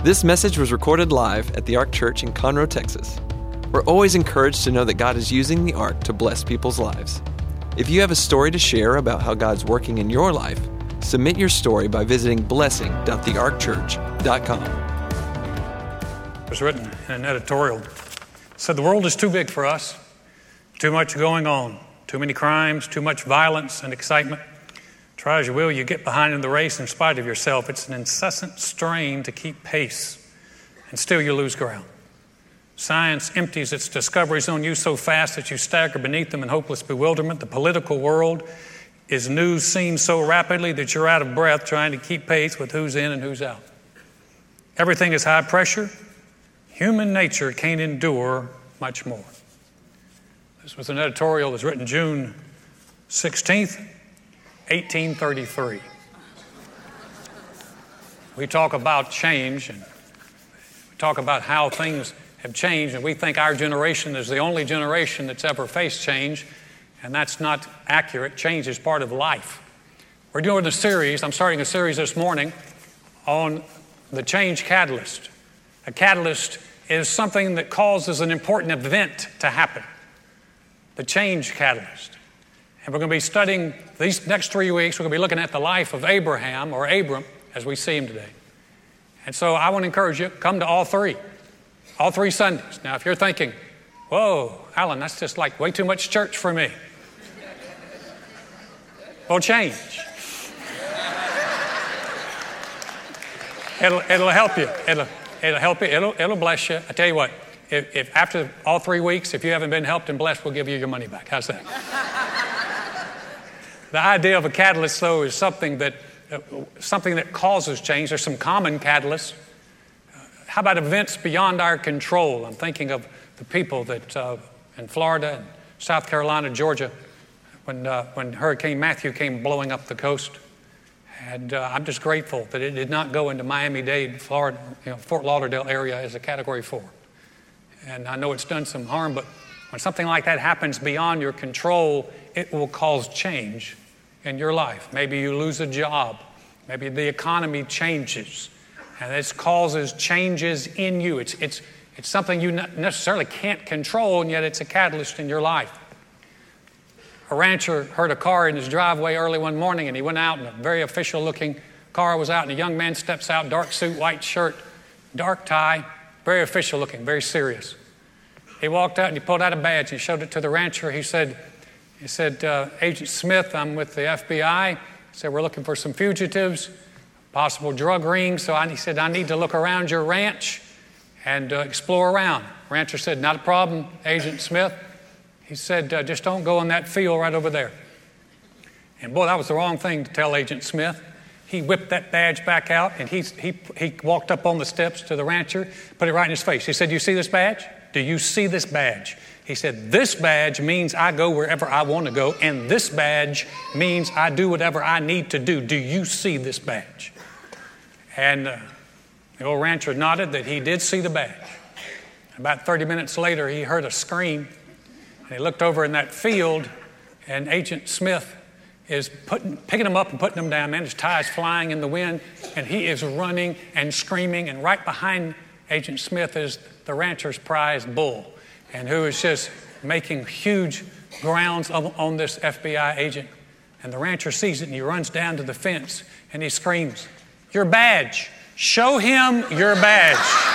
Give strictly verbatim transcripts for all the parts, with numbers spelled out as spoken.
This message was recorded live at the Ark Church in Conroe, Texas. We're always encouraged to know that God is using the Ark to bless people's lives. If you have a story to share about how God's working in your life, submit your story by visiting blessing dot the ark church dot com. It was written in an editorial. It said, "The world is too big for us. Too much going on. Too many crimes, too much violence and excitement. Try as you will, you get behind in the race in spite of yourself. It's an incessant strain to keep pace, and still you lose ground. Science empties its discoveries on you so fast that you stagger beneath them in hopeless bewilderment. The political world is news seen so rapidly that you're out of breath trying to keep pace with who's in and who's out. Everything is high pressure. Human nature can't endure much more." This was an editorial that was written June sixteenth, eighteen thirty-three. We talk about change, and we talk about how things have changed, and we think our generation is the only generation that's ever faced change, and that's not accurate. Change is part of life. We're doing a series, I'm starting a series this morning on the change catalyst. A catalyst is something that causes an important event to happen. The change catalyst. And we're going to be studying these next three weeks, we're going to be looking at the life of Abraham, or Abram, as we see him today. And so I want to encourage you, come to all three. All three Sundays. Now, if you're thinking, "Whoa, Alan, that's just like way too much church for me." Well, change. It'll, it'll help you. It'll, it'll help you. It'll, it'll bless you. I tell you what, if, if after all three weeks, if you haven't been helped and blessed, we'll give you your money back. How's that? The idea of a catalyst, though, is something that uh, something that causes change. There's some common catalysts. Uh, how about events beyond our control? I'm thinking of the people that uh, in Florida and South Carolina, Georgia, when uh, when Hurricane Matthew came blowing up the coast. And uh, I'm just grateful that it did not go into Miami-Dade, Florida, you know, Fort Lauderdale area as a Category four. And I know it's done some harm, but when something like that happens beyond your control, it will cause change in your life. Maybe you lose a job. Maybe the economy changes. And this causes changes in you. It's, it's, it's something you not necessarily can't control, and yet it's a catalyst in your life. A rancher heard a car in his driveway early one morning, and he went out, and a very official-looking car was out, and a young man steps out, dark suit, white shirt, dark tie, very official-looking, very serious. He walked out, and he pulled out a badge, and he showed it to the rancher. He said, he said, uh, "Agent Smith, I'm with the F B I. He said, we're looking for some fugitives, possible drug rings. So I, he said, I need to look around your ranch and uh, explore around." Rancher said, "Not a problem, Agent Smith." He said, uh, "just don't go in that field right over there." And boy, that was the wrong thing to tell Agent Smith. He whipped that badge back out, and he, he, he walked up on the steps to the rancher, put it right in his face. He said, "You see this badge? Do you see this badge?" He said, "This badge means I go wherever I want to go, and this badge means I do whatever I need to do. Do you see this badge?" And uh, the old rancher nodded that he did see the badge. About thirty minutes later, he heard a scream. And he looked over in that field, and Agent Smith is putting, picking him up and putting him down. Man, his tie is flying in the wind, and he is running and screaming. And right behind Agent Smith is the rancher's prize bull, and who is just making huge grounds on, on this F B I agent. And the rancher sees it, and he runs down to the fence, and he screams, "Your badge! Show him your badge!"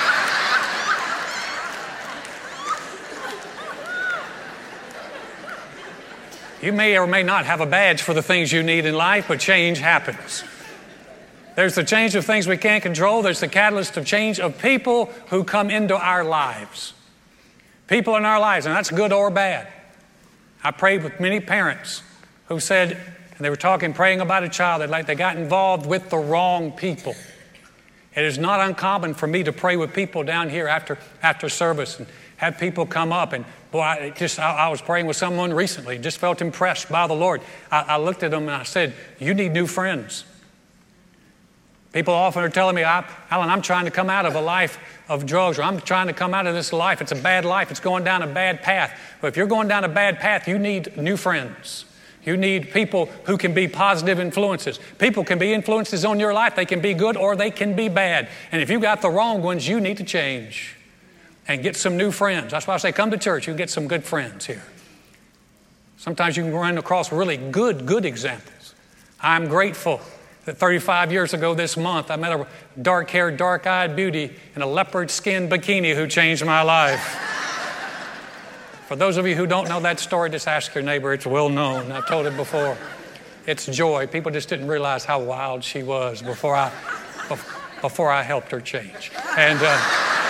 You may or may not have a badge for the things you need in life, but change happens. There's the change of things we can't control. There's the catalyst of change of people who come into our lives. People in our lives, and that's good or bad. I prayed with many parents who said, and they were talking, praying about a child, that like they got involved with the wrong people. It is not uncommon for me to pray with people down here after, after service and have people come up, and boy, I just I, I was praying with someone recently, just felt impressed by the Lord. I, I looked at them and I said, "You need new friends." People often are telling me, "Alan, I'm trying to come out of a life of drugs, or I'm trying to come out of this life. It's a bad life. It's going down a bad path." But if you're going down a bad path, you need new friends. You need people who can be positive influences. People can be influences on your life. They can be good or they can be bad. And if you've got the wrong ones, you need to change and get some new friends. That's why I say come to church. You can get some good friends here. Sometimes you can run across really good, good examples. I'm grateful that thirty-five years ago this month, I met a dark-haired, dark-eyed beauty in a leopard-skinned bikini who changed my life. For those of you who don't know that story, just ask your neighbor. It's well known. I've told it before. It's joy. People just didn't realize how wild she was before I, before I helped her change. And uh,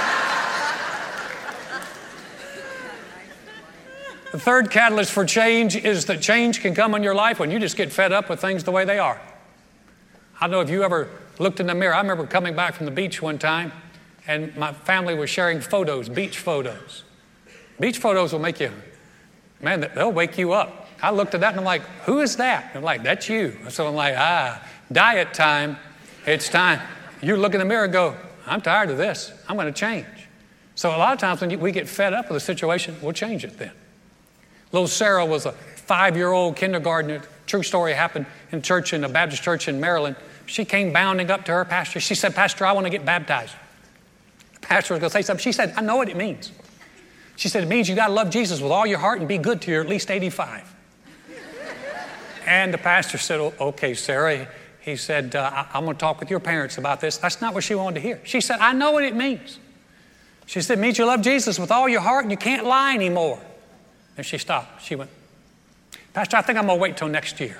the third catalyst for change is that change can come in your life when you just get fed up with things the way they are. I don't know if you ever looked in the mirror. I remember coming back from the beach one time, and my family was sharing photos, beach photos. Beach photos will make you, man, they'll wake you up. I looked at that and I'm like, who is that? I'm like, that's you. So I'm like, ah, diet time. It's time. You look in the mirror and go, I'm tired of this. I'm going to change. So a lot of times when you, we get fed up with a situation, we'll change it then. Little Sarah was a five-year-old kindergartner. True story happened in church, in a Baptist church in Maryland. She came bounding up to her pastor. She said, Pastor, I want to get baptized. The pastor was going to say something. She said, I know what it means. She said, it means you got to love Jesus with all your heart and be good till you're at least eighty-five. And the pastor said, oh, okay, Sarah. He said, uh, I- I'm going to talk with your parents about this. That's not what she wanted to hear. She said, I know what it means. She said, it means you love Jesus with all your heart and you can't lie anymore. And she stopped. She went, Pastor, I think I'm going to wait till next year.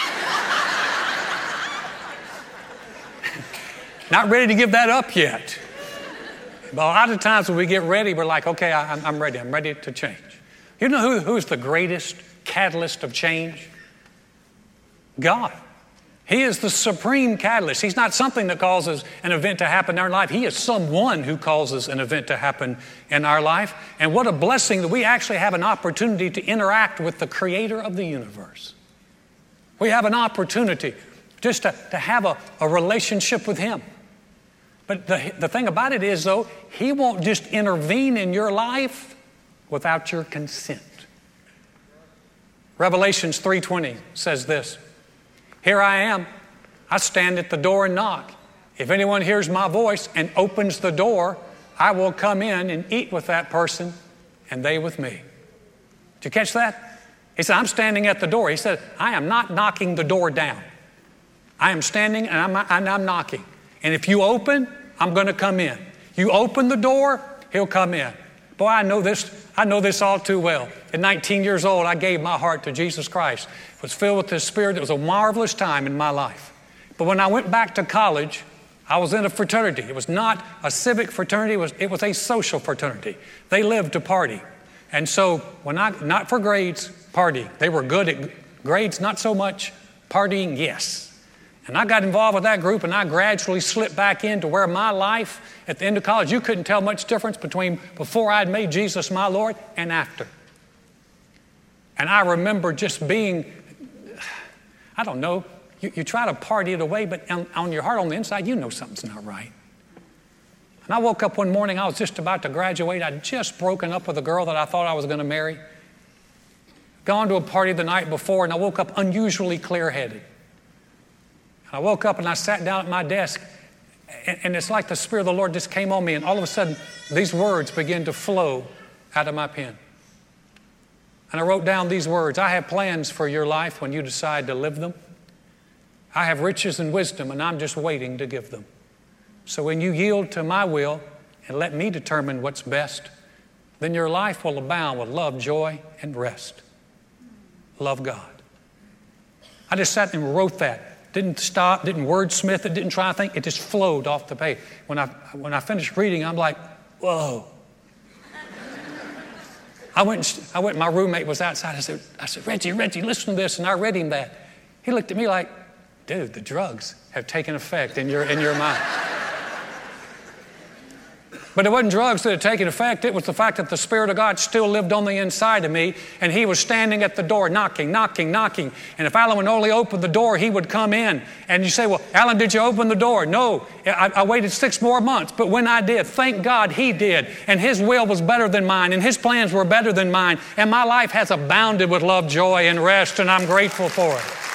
Not ready to give that up yet. But a lot of times when we get ready, we're like, okay, I, I'm ready. I'm ready to change. You know who, who's the greatest catalyst of change? God. He is the supreme catalyst. He's not something that causes an event to happen in our life. He is someone who causes an event to happen in our life. And what a blessing that we actually have an opportunity to interact with the creator of the universe. We have an opportunity just to, to have a, a relationship with him. But the, the thing about it is, though, he won't just intervene in your life without your consent. Revelations three twenty says this, here I am, I stand at the door and knock. If anyone hears my voice and opens the door, I will come in and eat with that person and they with me. Did you catch that? He said, I'm standing at the door. He said, I am not knocking the door down. I am standing and I'm, and I'm knocking. And if you open, I'm going to come in. You open the door, he'll come in. Boy, I know this, I know this all too well. At nineteen years old, I gave my heart to Jesus Christ. I was filled with the Spirit. It was a marvelous time in my life. But when I went back to college, I was in a fraternity. It was not a civic fraternity. It was, it was a social fraternity. They lived to party. And so when I, not for grades, party. They were good at grades, not so much. Partying, yes. And I got involved with that group, and I gradually slipped back into where my life, at the end of college, you couldn't tell much difference between before I'd made Jesus my Lord and after. And I remember just being, I don't know, you, you try to party it away, but on, on your heart, on the inside, you know something's not right. And I woke up one morning, I was just about to graduate. I'd just broken up with a girl that I thought I was going to marry. Gone to a party the night before, and I woke up unusually clear-headed. I woke up and I sat down at my desk, and, and it's like the Spirit of the Lord just came on me, and all of a sudden, these words began to flow out of my pen. And I wrote down these words, I have plans for your life when you decide to live them. I have riches and wisdom, and I'm just waiting to give them. So when you yield to my will and let me determine what's best, then your life will abound with love, joy, and rest. Love God. I just sat and wrote that. Didn't stop, didn't wordsmith it, didn't try to think. It just flowed off the page. When I, when I finished reading, I'm like, whoa. I went, I went, my roommate was outside. I said, I said, Reggie, Reggie, listen to this. And I read him that. He looked at me like, dude, the drugs have taken effect in your, in your mind. But it wasn't drugs that had taken effect. It was the fact that the Spirit of God still lived on the inside of me, and He was standing at the door, knocking, knocking, knocking. And if Alan would only open the door, he would come in. And you say, well, Alan, did you open the door? No, I, I waited six more months. But when I did, thank God He did. And His will was better than mine, and His plans were better than mine. And my life has abounded with love, joy, and rest, and I'm grateful for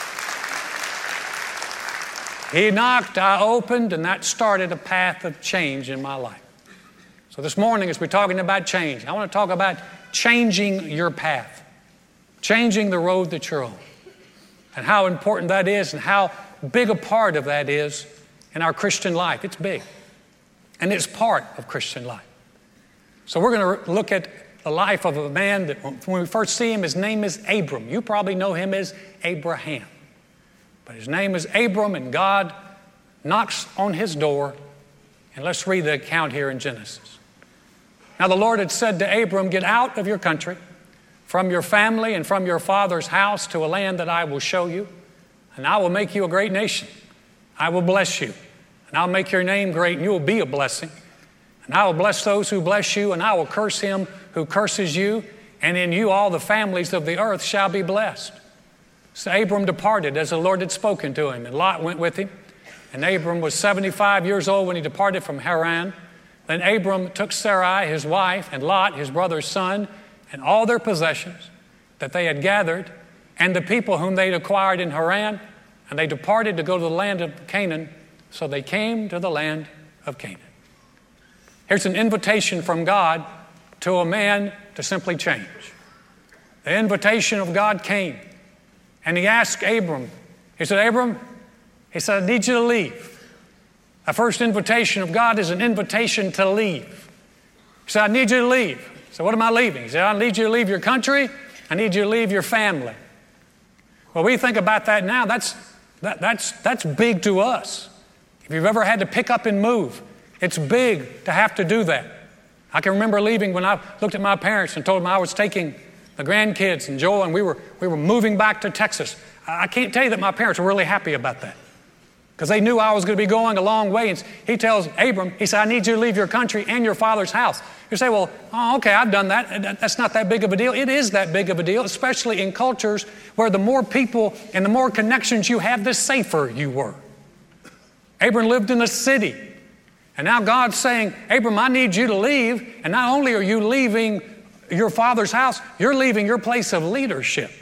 it. He knocked, I opened, and that started a path of change in my life. So this morning, as we're talking about change, I want to talk about changing your path, changing the road that you're on, and how important that is and how big a part of that is in our Christian life. It's big, and it's part of Christian life. So we're going to look at the life of a man that when we first see him, his name is Abram. You probably know him as Abraham. But his name is Abram, and God knocks on his door. And let's read the account here in Genesis. Now the Lord had said to Abram, get out of your country, from your family and from your father's house to a land that I will show you, and I will make you a great nation. I will bless you, and I'll make your name great, and you will be a blessing. And I will bless those who bless you, and I will curse him who curses you, and in you all the families of the earth shall be blessed. So Abram departed as the Lord had spoken to him, and Lot went with him. And Abram was seventy-five years old when he departed from Haran. Then Abram took Sarai, his wife, and Lot, his brother's son, and all their possessions that they had gathered, and the people whom they had acquired in Haran, and they departed to go to the land of Canaan. So they came to the land of Canaan. Here's an invitation from God to a man to simply change. The invitation of God came, and He asked Abram, He said, Abram, He said, I need you to leave. The first invitation of God is an invitation to leave. He said, I need you to leave. So what am I leaving? He said, I need you to leave your country. I need you to leave your family. Well, we think about that now. That's, that, that's, that's big to us. If you've ever had to pick up and move, it's big to have to do that. I can remember leaving when I looked at my parents and told them I was taking the grandkids and Joel, and we were, we were moving back to Texas. I can't tell you that my parents were really happy about that, because they knew I was going to be going a long way. And he tells Abram, he said, I need you to leave your country and your father's house. You say, well, oh, okay, I've done that. That's not that big of a deal. It is that big of a deal, especially in cultures where the more people and the more connections you have, the safer you were. Abram lived in a city. And now God's saying, Abram, I need you to leave. And not only are you leaving your father's house, you're leaving your place of leadership.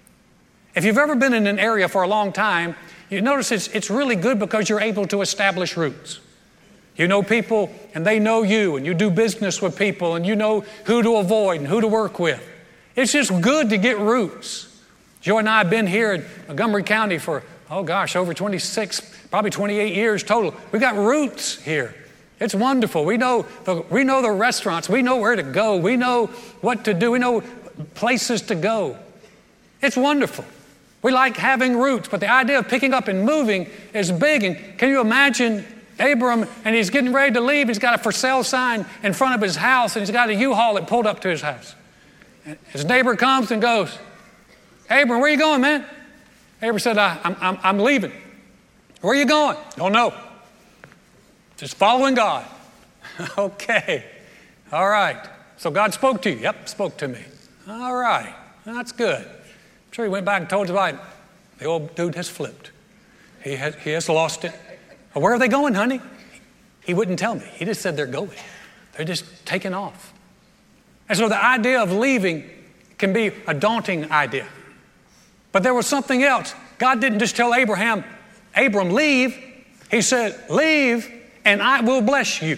If you've ever been in an area for a long time, you notice it's, it's really good because you're able to establish roots. You know people and they know you, and you do business with people, and you know who to avoid and who to work with. It's just good to get roots. Joe and I have been here in Montgomery County for, oh gosh, over twenty-six, probably twenty-eight years total. We've got roots here. It's wonderful. We know the, we know the restaurants. We know where to go. We know what to do. We know places to go. It's wonderful. We like having roots, but the idea of picking up and moving is big. And can you imagine Abram, and he's getting ready to leave. He's got a for sale sign in front of his house, and he's got a U-Haul that pulled up to his house. And his neighbor comes and goes, Abram, where are you going, man? Abram said, I, I'm, I'm, I'm leaving. Where are you going? Don't know. Just following God. Okay. All right. So God spoke to you. Yep, spoke to me. All right. That's good. I'm sure he went back and told his wife, the old dude has flipped. He has, he has lost it. Well, where are they going, honey? He wouldn't tell me. He just said they're going. They're just taking off. And so the idea of leaving can be a daunting idea. But there was something else. God didn't just tell Abraham, Abram, leave. He said, leave and I will bless you.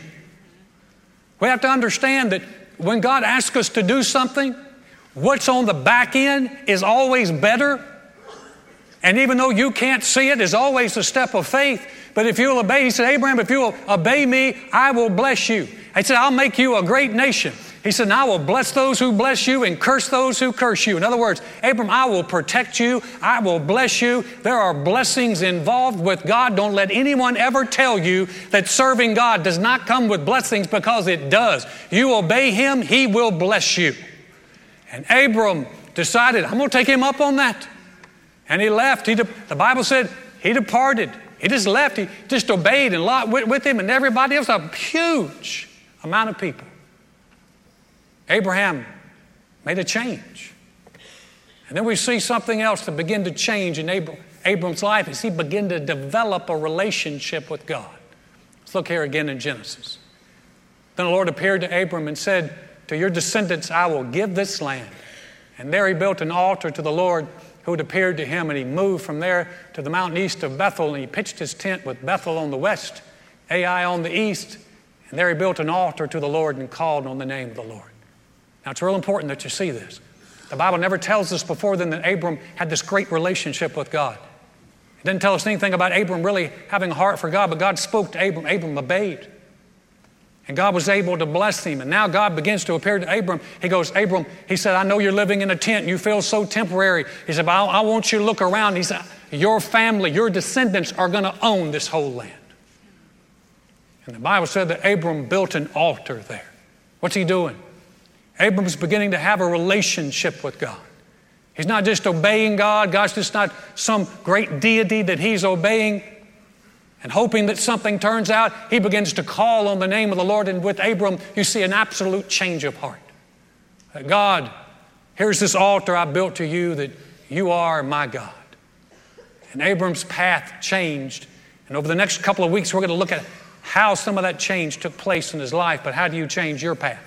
We have to understand that when God asks us to do something, what's on the back end is always better. And even though you can't see it, it's always a step of faith. But if you'll obey, he said, Abraham, if you'll obey me, I will bless you. He said, I'll make you a great nation. He said, I will bless those who bless you and curse those who curse you. In other words, Abram, I will protect you. I will bless you. There are blessings involved with God. Don't let anyone ever tell you that serving God does not come with blessings, because it does. You obey Him, He will bless you. And Abram decided, I'm going to take him up on that. And he left. He de- the Bible said he departed. He just left. He just obeyed, and Lot went with him, and everybody else. A huge amount of people. Abraham made a change. And then we see something else that began to change in Abram, Abram's life as he began to develop a relationship with God. Let's look here again in Genesis. Then the Lord appeared to Abram and said, to your descendants I will give this land. And there he built an altar to the Lord who had appeared to him, and he moved from there to the mountain east of Bethel, and he pitched his tent with Bethel on the west, Ai on the east, and there he built an altar to the Lord and called on the name of the Lord. Now it's real important that you see this. The Bible never tells us before then that Abram had this great relationship with God. It doesn't tell us anything about Abram really having a heart for God, but God spoke to Abram. Abram obeyed. And God was able to bless him. And now God begins to appear to Abram. He goes, Abram, he said, I know you're living in a tent and you feel so temporary. He said, but I, I want you to look around. He said, your family, your descendants are going to own this whole land. And the Bible said that Abram built an altar there. What's he doing? Abram's beginning to have a relationship with God. He's not just obeying God. God's just not some great deity that he's obeying and hoping that something turns out. He begins to call on the name of the Lord. And with Abram, you see an absolute change of heart. God, here's this altar I built to you that you are my God. And Abram's path changed. And over the next couple of weeks, we're going to look at how some of that change took place in his life. But how do you change your path?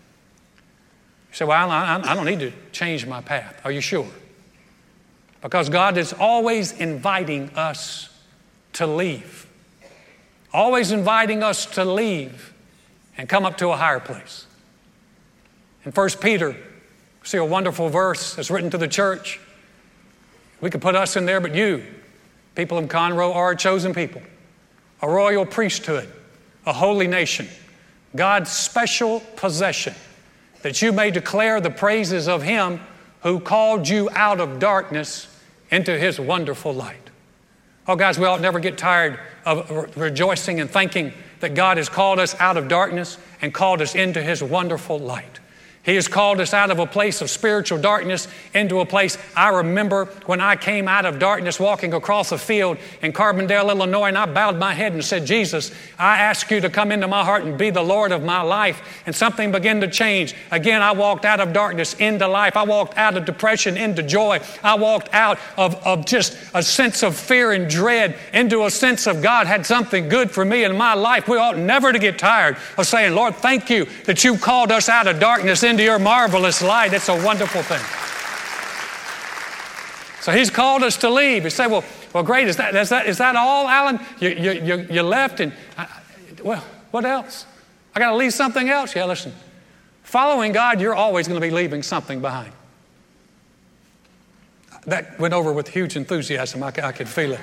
You say, well, I, I don't need to change my path. Are you sure? Because God is always inviting us to leave. Always inviting us to leave and come up to a higher place. In First Peter, we see a wonderful verse that's written to the church. We could put us in there, but you, people in Conroe, are a chosen people, a royal priesthood, a holy nation, God's special possession, that you may declare the praises of him who called you out of darkness into his wonderful light. Oh, guys, we ought never get tired of rejoicing and thanking that God has called us out of darkness and called us into his wonderful light. He has called us out of a place of spiritual darkness into a place. I remember when I came out of darkness walking across a field in Carbondale, Illinois, and I bowed my head and said, Jesus, I ask you to come into my heart and be the Lord of my life. And something began to change. Again, I walked out of darkness into life. I walked out of depression into joy. I walked out of, of just a sense of fear and dread into a sense of God had something good for me in my life. We ought never to get tired of saying, Lord, thank you that you called us out of darkness into your marvelous light. It's a wonderful thing. So he's called us to leave. You say, well, well, great. Is that, is that, is that all, Alan? You, you, you, you left and, I, well, what else? I got to leave something else? Yeah, listen. Following God, you're always going to be leaving something behind. That went over with huge enthusiasm. I, I could feel it.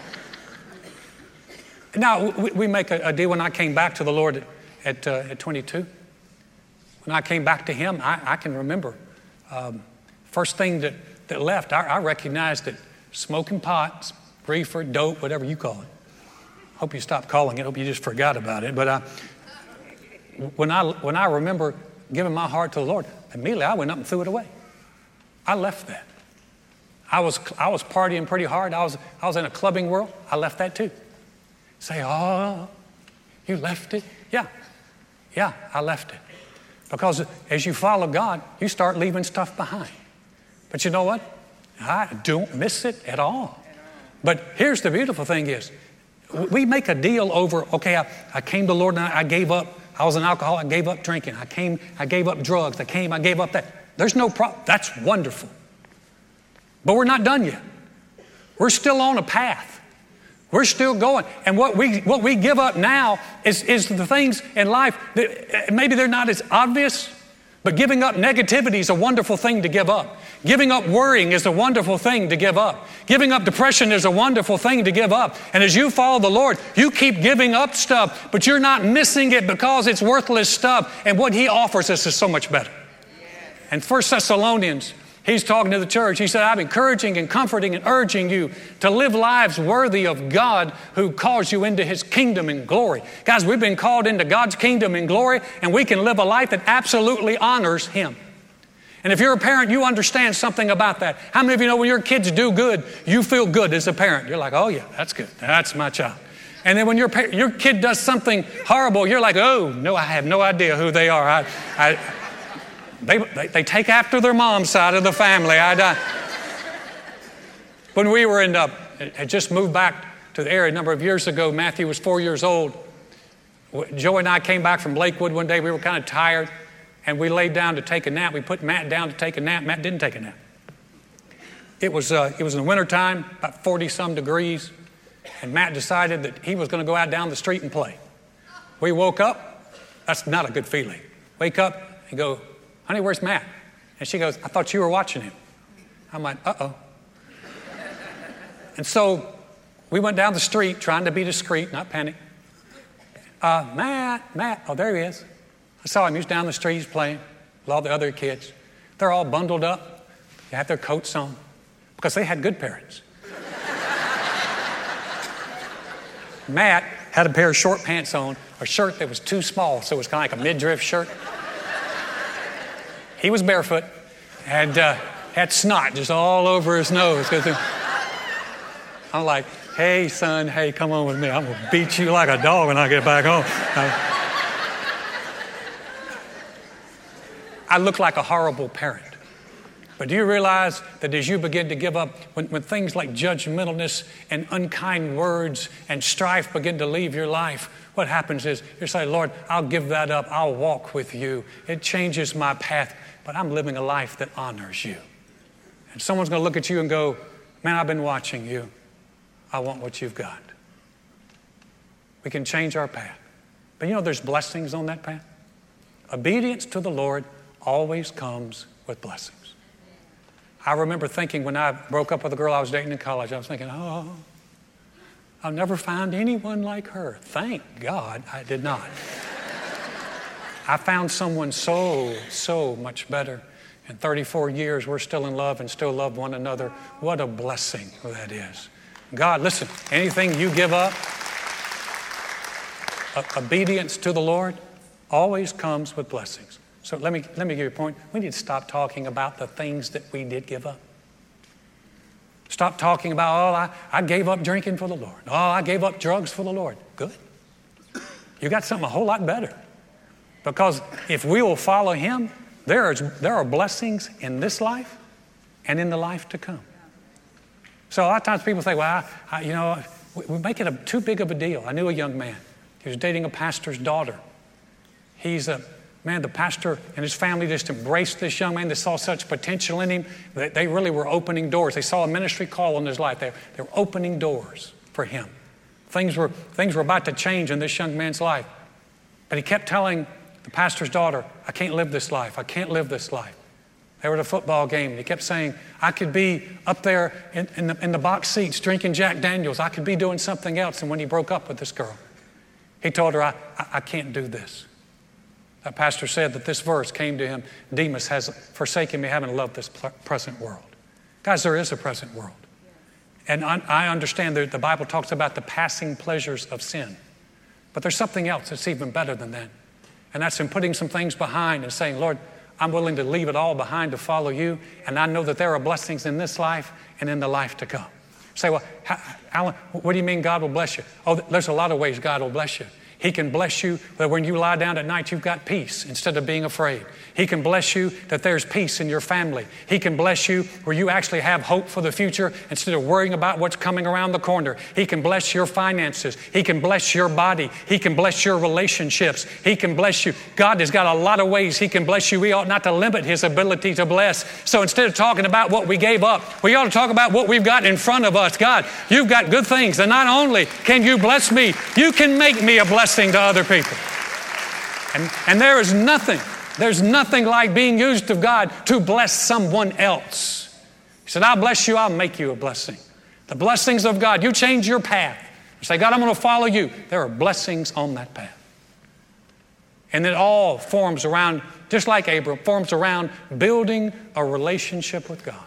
Now, we, we make a, a deal. When I came back to the Lord at, at, uh, at twenty-two, when I came back to him, I, I can remember um, first thing that, that left, I, I recognized that smoking pot, reefer, dope, whatever you call it. Hope you stopped calling it. Hope you just forgot about it. But I, when I when I remember giving my heart to the Lord, immediately I went up and threw it away. I left that. I was I was partying pretty hard. I was I was in a clubbing world. I left that too. Say, oh, you left it? Yeah, yeah, I left it. Because as you follow God, you start leaving stuff behind. But you know what? I don't miss it at all. But here's the beautiful thing is, we make a deal over, okay, I, I came to the Lord and I, I gave up. I was an alcoholic, I gave up drinking. I came, I gave up drugs. I came, I gave up that. There's no problem. That's wonderful. But we're not done yet. We're still on a path. We're still going. And what we what we give up now is, is the things in life that maybe they're not as obvious, but giving up negativity is a wonderful thing to give up. Giving up worrying is a wonderful thing to give up. Giving up depression is a wonderful thing to give up. And as you follow the Lord, you keep giving up stuff, but you're not missing it because it's worthless stuff. And what he offers us is so much better. And First Thessalonians, he's talking to the church. He said, I'm encouraging and comforting and urging you to live lives worthy of God who calls you into his kingdom and glory. Guys, we've been called into God's kingdom and glory, and we can live a life that absolutely honors him. And if you're a parent, you understand something about that. How many of you know when your kids do good, you feel good as a parent? You're like, oh yeah, that's good. That's my child. And then when your your kid does something horrible, you're like, oh, no, I have no idea who they are. I, I, they, they, they take after their mom's side of the family. I, I, when we were in, uh, had just moved back to the area a number of years ago, Matthew was four years old. Joey and I came back from Lakewood one day. We were kind of tired, and we laid down to take a nap. We put Matt down to take a nap. Matt didn't take a nap. It was, uh, it was in the wintertime, about forty-some degrees. And Matt decided that he was going to go out down the street and play. We woke up. That's not a good feeling. Wake up and go, honey, where's Matt? And she goes, I thought you were watching him. I'm like, uh-oh. And so we went down the street trying to be discreet, not panic. Uh, Matt, Matt, oh, there he is. I saw him. He was down the street, he's playing with all the other kids. They're all bundled up. They have their coats on because they had good parents. Matt had a pair of short pants on, a shirt that was too small, so it was kind of like a midriff shirt. He was barefoot and uh, had snot just all over his nose. I'm like, hey, son, hey, come on with me. I'm going to beat you like a dog when I get back home. I look like a horrible parent. But do you realize that as you begin to give up, when, when things like judgmentalness and unkind words and strife begin to leave your life, what happens is you say, Lord, I'll give that up. I'll walk with you. It changes my path, but I'm living a life that honors you. And someone's going to look at you and go, man, I've been watching you. I want what you've got. We can change our path. But you know, there's blessings on that path. Obedience to the Lord always comes with blessings. I remember thinking when I broke up with a girl I was dating in college, I was thinking, oh, I'll never find anyone like her. Thank God I did not. I found someone so, so much better. In thirty-four years, we're still in love and still love one another. What a blessing that is. God, listen, anything you give up, obedience to the Lord always comes with blessings. So let me, let me give you a point. We need to stop talking about the things that we did give up. Stop talking about, oh, I, I gave up drinking for the Lord. Oh, I gave up drugs for the Lord. Good. You got something a whole lot better. Because if we will follow Him, there is, there are blessings in this life and in the life to come. So a lot of times people say, well, I, I, you know, we, we make it a, too big of a deal. I knew a young man. He was dating a pastor's daughter. He's a, man, the pastor and his family just embraced this young man. They saw such potential in him that they really were opening doors. They saw a ministry call in his life. They, they were opening doors for him. Things were, things were about to change in this young man's life. But he kept telling the pastor's daughter, I can't live this life. I can't live this life. They were at a football game, and he kept saying, I could be up there in, in, the, in the box seats drinking Jack Daniels. I could be doing something else. And when he broke up with this girl, he told her, I, I, I can't do this. That pastor said that this verse came to him, Demas has forsaken me, having loved this present world. Guys, there is a present world. And I, I understand that the Bible talks about the passing pleasures of sin. But there's something else that's even better than that. And that's in putting some things behind and saying, Lord, I'm willing to leave it all behind to follow you. And I know that there are blessings in this life and in the life to come. You say, well, Alan, what do you mean God will bless you? Oh, there's a lot of ways God will bless you. He can bless you that when you lie down at night, you've got peace instead of being afraid. He can bless you that there's peace in your family. He can bless you where you actually have hope for the future instead of worrying about what's coming around the corner. He can bless your finances. He can bless your body. He can bless your relationships. He can bless you. God has got a lot of ways He can bless you. We ought not to limit His ability to bless. So instead of talking about what we gave up, we ought to talk about what we've got in front of us. God, you've got good things. And not only can you bless me, you can make me a blessing to other people. And, and there is nothing, there's nothing like being used of God to bless someone else. He said, I'll bless you, I'll make you a blessing. The blessings of God, you change your path. You say, God, I'm going to follow you. There are blessings on that path. And it all forms around, just like Abram, forms around building a relationship with God.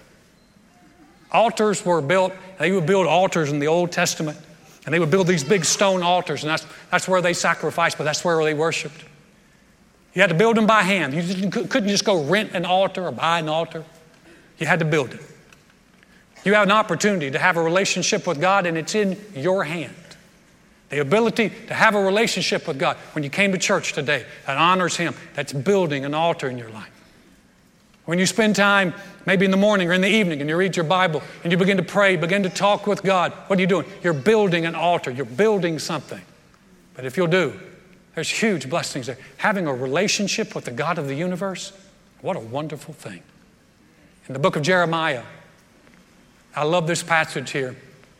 Altars were built, they would build altars in the Old Testament. And they would build these big stone altars, and that's, that's where they sacrificed, but that's where they worshiped. You had to build them by hand. You just, couldn't just go rent an altar or buy an altar. You had to build it. You have an opportunity to have a relationship with God, and it's in your hand. The ability to have a relationship with God. When you came to church today, that honors Him. That's building an altar in your life. When you spend time, maybe in the morning or in the evening, and you read your Bible, and you begin to pray, begin to talk with God, what are you doing? You're building an altar. You're building something. But if you'll do, there's huge blessings there. Having a relationship with the God of the universe, what a wonderful thing. In the book of Jeremiah, I love this passage here.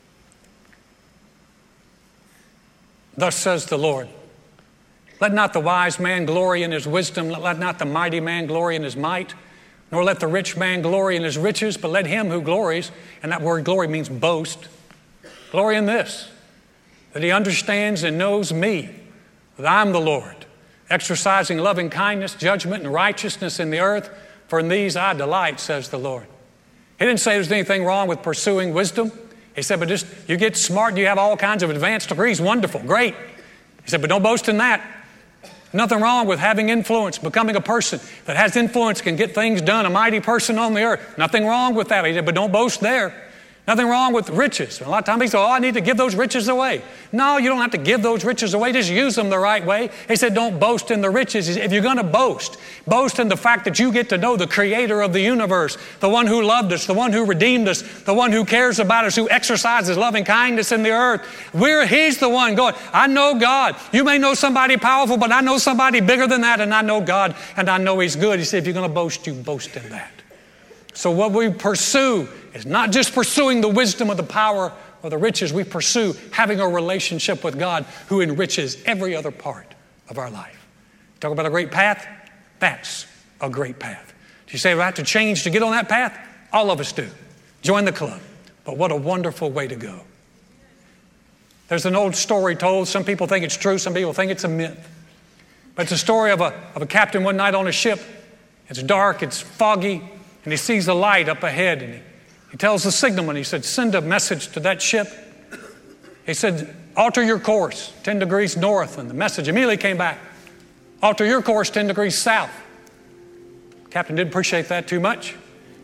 Thus says the Lord, let not the wise man glory in his wisdom, let not the mighty man glory in his might, nor let the rich man glory in his riches, but let him who glories, and that word glory means boast, glory in this, that he understands and knows me, that I'm the Lord, exercising loving kindness, judgment, and righteousness in the earth, for in these I delight, says the Lord. He didn't say there's anything wrong with pursuing wisdom. He said, but just, you get smart, you have all kinds of advanced degrees, wonderful, great. He said, but don't boast in that. Nothing wrong with having influence, becoming a person that has influence, can get things done, a mighty person on the earth. Nothing wrong with that. He said, but don't boast there. Nothing wrong with riches. A lot of times people say, oh, I need to give those riches away. No, you don't have to give those riches away. Just use them the right way. He said, don't boast in the riches. If you're going to boast, boast in the fact that you get to know the creator of the universe, the one who loved us, the one who redeemed us, the one who cares about us, who exercises loving kindness in the earth. We're, he's the one going, I know God. You may know somebody powerful, but I know somebody bigger than that, and I know God, and I know He's good. He said, if you're going to boast, you boast in that. So what we pursue is not just pursuing the wisdom or the power or the riches. We pursue having a relationship with God who enriches every other part of our life. Talk about a great path? That's a great path. Do you say, well, I have to change to get on that path? All of us do. Join the club. But what a wonderful way to go. There's an old story told. Some people think it's true. Some people think it's a myth. But it's a story of a, of a captain one night on a ship. It's dark. It's foggy. And he sees a light up ahead, and he, he tells the signalman, he said, send a message to that ship. He said, alter your course ten degrees north, and the message immediately came back. Alter your course ten degrees south. The captain didn't appreciate that too much.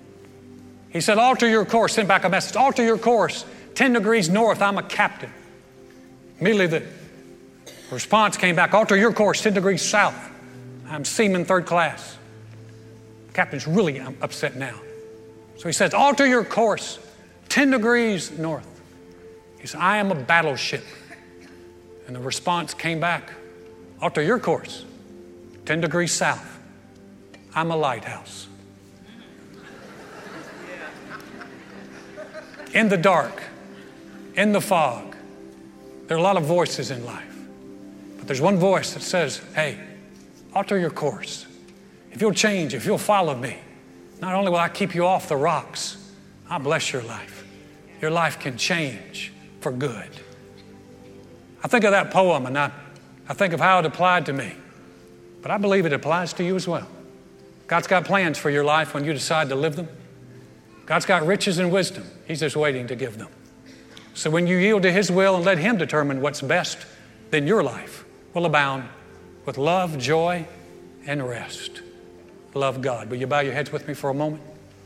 He said, alter your course, sent back a message, alter your course ten degrees north, I'm a captain. Immediately the response came back, alter your course ten degrees south, I'm seaman third class. Captain's really upset now. So he says, alter your course ten degrees north. He said, I am a battleship. And the response came back, alter your course ten degrees south. I'm a lighthouse. In the dark, in the fog, there are a lot of voices in life. But there's one voice that says, hey, alter your course. If you'll change, if you'll follow me, not only will I keep you off the rocks, I'll bless your life. Your life can change for good. I think of that poem and I, I think of how it applied to me. But I believe it applies to you as well. God's got plans for your life when you decide to live them. God's got riches and wisdom. He's just waiting to give them. So when you yield to His will and let Him determine what's best, then your life will abound with love, joy, and rest. Love God. Will you bow your heads with me for a moment?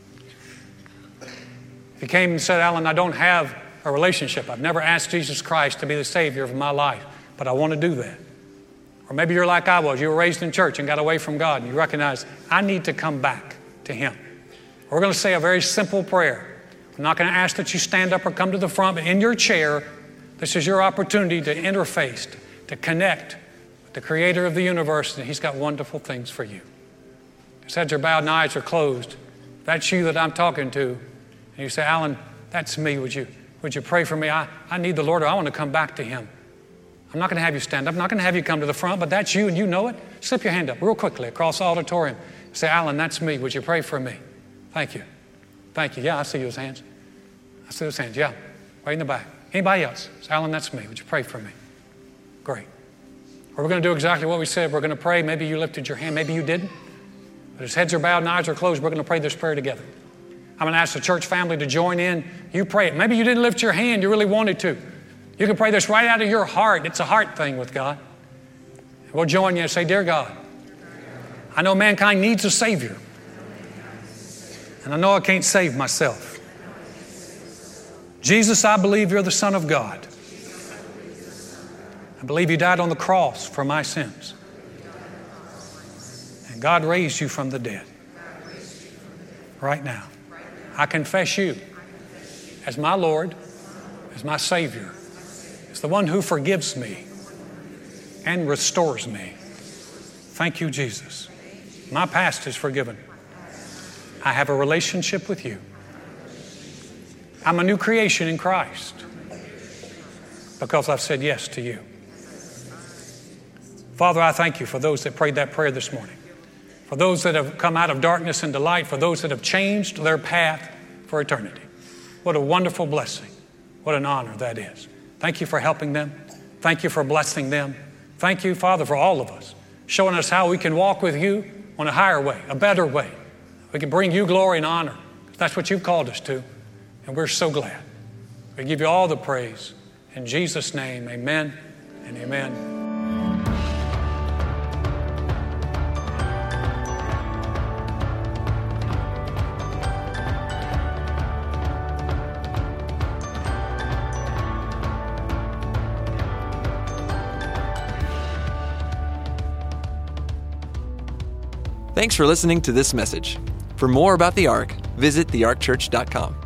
If you came and said, Alan, I don't have a relationship. I've never asked Jesus Christ to be the Savior of my life, but I want to do that. Or maybe you're like I was. You were raised in church and got away from God, and you recognize, I need to come back to Him. We're going to say a very simple prayer. I'm not going to ask that you stand up or come to the front, but in your chair, this is your opportunity to interface, to connect with the Creator of the universe, and He's got wonderful things for you. His heads are bowed and eyes are closed. If that's you that I'm talking to, and you say, Alan, that's me. Would you, would you pray for me? I, I need the Lord, or I want to come back to Him. I'm not going to have you stand up. I'm not going to have you come to the front, but that's you and you know it. Slip your hand up real quickly across the auditorium. Say, Alan, that's me. Would you pray for me? Thank you. Thank you. Yeah, I see those hands. I see those hands. Yeah, right in the back. Anybody else? Say, Alan, that's me. Would you pray for me? Great. We're going to do exactly what we said. We're going to pray. Maybe you lifted your hand. Maybe you didn't. But as heads are bowed and eyes are closed, we're going to pray this prayer together. I'm going to ask the church family to join in. You pray it. Maybe you didn't lift your hand. You really wanted to. You can pray this right out of your heart. It's a heart thing with God. We'll join you and say, Dear God, I know mankind needs a Savior. And I know I can't save myself. Jesus, I believe you're the Son of God. I believe you died on the cross for my sins. And God raised you from the dead. Right now, I confess you as my Lord, as my Savior, as the one who forgives me and restores me. Thank you, Jesus. My past is forgiven. I have a relationship with you. I'm a new creation in Christ because I've said yes to you. Father, I thank you for those that prayed that prayer this morning, for those that have come out of darkness into light, for those that have changed their path for eternity. What a wonderful blessing. What an honor that is. Thank you for helping them. Thank you for blessing them. Thank you, Father, for all of us, showing us how we can walk with you on a higher way, a better way. We can bring you glory and honor. That's what you've called us to, and we're so glad. We give you all the praise. In Jesus' name, amen and amen. Thanks for listening to this message. For more about the Ark, visit the ark church dot com.